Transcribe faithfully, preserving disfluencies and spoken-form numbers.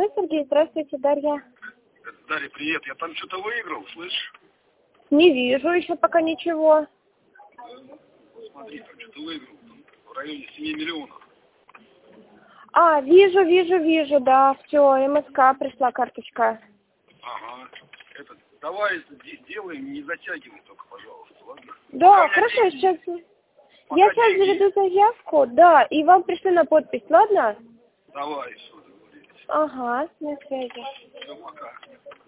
молодой Сергей. Здравствуйте, Дарья. Дарья, привет. Я там что-то выиграл, слышишь? Не вижу еще пока ничего. Смотри, там что-то выиграл. В районе семи миллионов. А, вижу, вижу, вижу, да. Все, МСК пришла карточка. Ага. Это, давай делаем, не затягивай только, пожалуйста, ладно? Да, Пока хорошо, деньги. сейчас... Пока Я сейчас деньги. заведу заявку, да, и вам пришли на подпись, ладно? Давай, все, договорились. Ага, на связи. Все, пока.